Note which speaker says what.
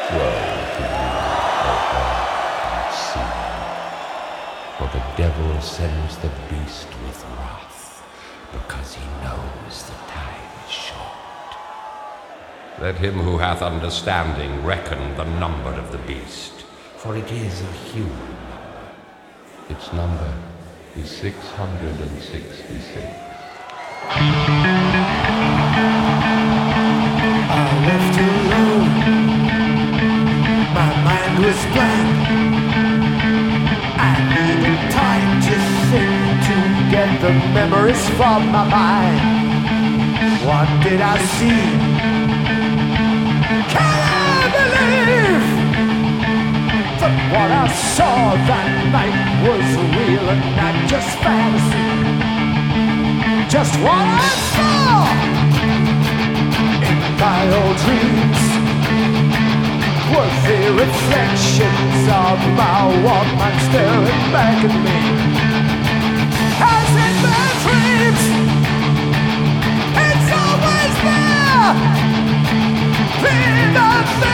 Speaker 1: Woe to you, O earth and sea, for the devil sends the beast with wrath, because he knows the time is short. Let him who hath understanding reckon the number of the beast, for it is a human number. Its number is 666.
Speaker 2: I left alone. My mind was blank. I needed time to think, to get the memories from my mind. What did I see? Can I believe that what I saw that night was real and not just fantasy? Just what I saw in my old dreams was the reflections of my Walkman staring back at me. As in my dreams, it's always there, in the